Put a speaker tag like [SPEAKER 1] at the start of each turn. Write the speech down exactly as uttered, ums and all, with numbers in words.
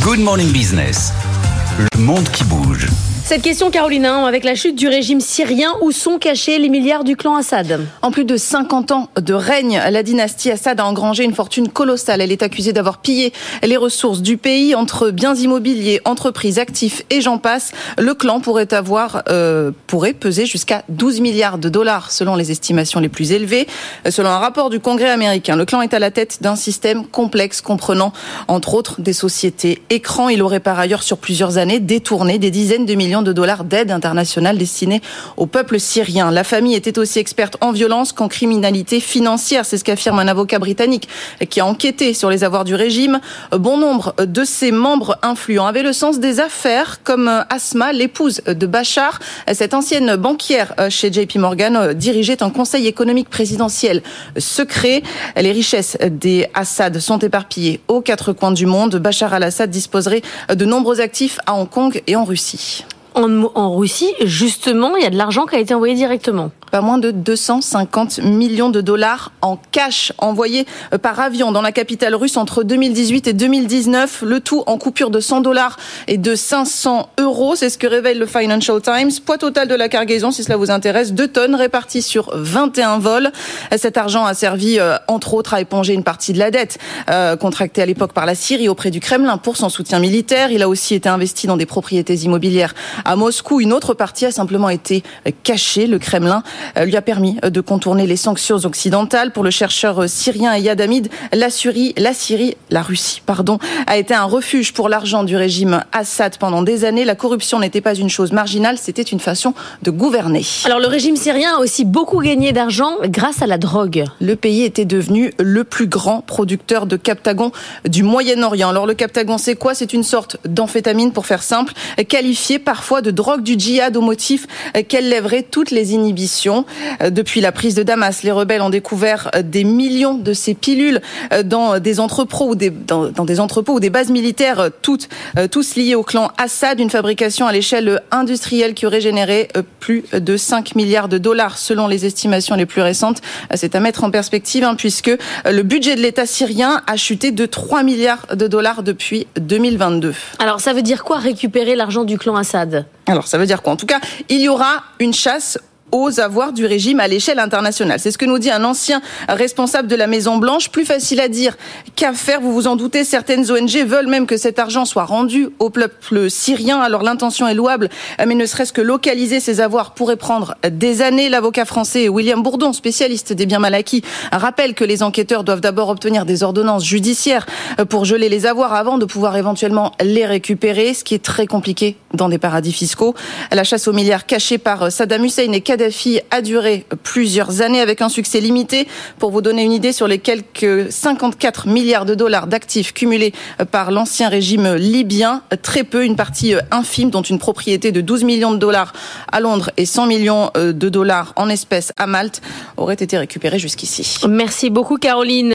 [SPEAKER 1] Good Morning Business, le monde qui bouge.
[SPEAKER 2] Cette question, Caroline, avec la chute du régime syrien, où sont cachés les milliards du clan Assad ?
[SPEAKER 3] En plus de cinquante ans de règne, la dynastie Assad a engrangé une fortune colossale. Elle est accusée d'avoir pillé les ressources du pays entre biens immobiliers, entreprises, actifs et j'en passe. Le clan pourrait avoir, euh, pourrait peser jusqu'à douze milliards de dollars selon les estimations les plus élevées. Selon un rapport du Congrès américain, le clan est à la tête d'un système complexe comprenant entre autres des sociétés écrans. Il aurait par ailleurs sur plusieurs années détourné des dizaines de millions de dollars d'aide internationale destinée au peuple syrien. La famille était aussi experte en violence qu'en criminalité financière. C'est ce qu'affirme un avocat britannique qui a enquêté sur les avoirs du régime. Bon nombre de ses membres influents avaient le sens des affaires, comme Asma, l'épouse de Bachar. Cette ancienne banquière chez J P Morgan dirigeait un conseil économique présidentiel secret. Les richesses des Assad sont éparpillées aux quatre coins du monde. Bachar al-Assad disposerait de nombreux actifs à Hong Kong et en Russie.
[SPEAKER 2] En, en Russie, justement, il y a de l'argent qui a été envoyé directement.
[SPEAKER 3] Pas moins de deux cent cinquante millions de dollars en cash envoyés par avion dans la capitale russe entre deux mille dix-huit et deux mille dix-neuf. Le tout en coupure de cent dollars et de cinq cents euros. C'est ce que révèle le Financial Times. Poids total de la cargaison, si cela vous intéresse, deux tonnes réparties sur vingt et un vols. Cet argent a servi, euh, entre autres, à éponger une partie de la dette euh, contractée à l'époque par la Syrie auprès du Kremlin pour son soutien militaire. Il a aussi été investi dans des propriétés immobilières à Moscou. Une autre partie a simplement été cachée. Le Kremlin lui a permis de contourner les sanctions occidentales. Pour le chercheur syrien Ayad Hamid, la Syrie, la Syrie, la Russie, pardon, a été un refuge pour l'argent du régime Assad pendant des années. La corruption n'était pas une chose marginale, c'était une façon de gouverner.
[SPEAKER 2] Alors le régime syrien a aussi beaucoup gagné d'argent grâce à la drogue.
[SPEAKER 3] Le pays était devenu le plus grand producteur de Captagon du Moyen-Orient. Alors le Captagon, c'est quoi ? C'est une sorte d'amphétamine, pour faire simple, qualifiée parfois de drogue du djihad au motif qu'elle lèverait toutes les inhibitions. Depuis la prise de Damas, les rebelles ont découvert des millions de ces pilules dans des entrepôts ou des, dans, dans des entrepôts ou des bases militaires, toutes, tous liés au clan Assad. Une fabrication à l'échelle industrielle qui aurait généré plus de cinq milliards de dollars selon les estimations les plus récentes. C'est à mettre en perspective hein, puisque le budget de l'État syrien a chuté de trois milliards de dollars depuis deux mille vingt-deux.
[SPEAKER 2] Alors ça veut dire quoi récupérer l'argent du clan Assad ?
[SPEAKER 3] Alors ça veut dire quoi ? En tout cas, il y aura une chasse aux avoirs du régime à l'échelle internationale. C'est ce que nous dit un ancien responsable de la Maison-Blanche. Plus facile à dire qu'à faire, vous vous en doutez. Certaines O N G veulent même que cet argent soit rendu au peuple syrien. Alors l'intention est louable, mais ne serait-ce que localiser ces avoirs pourrait prendre des années. L'avocat français William Bourdon, spécialiste des biens mal acquis, rappelle que les enquêteurs doivent d'abord obtenir des ordonnances judiciaires pour geler les avoirs avant de pouvoir éventuellement les récupérer, ce qui est très compliqué dans des paradis fiscaux. La chasse aux milliards cachée par Saddam Hussein et Kadhafi a duré plusieurs années avec un succès limité. Pour vous donner une idée sur les quelques cinquante-quatre milliards de dollars d'actifs cumulés par l'ancien régime libyen, très peu, une partie infime dont une propriété de douze millions de dollars à Londres et cent millions de dollars en espèces à Malte aurait été récupérée jusqu'ici.
[SPEAKER 2] Merci beaucoup Caroline.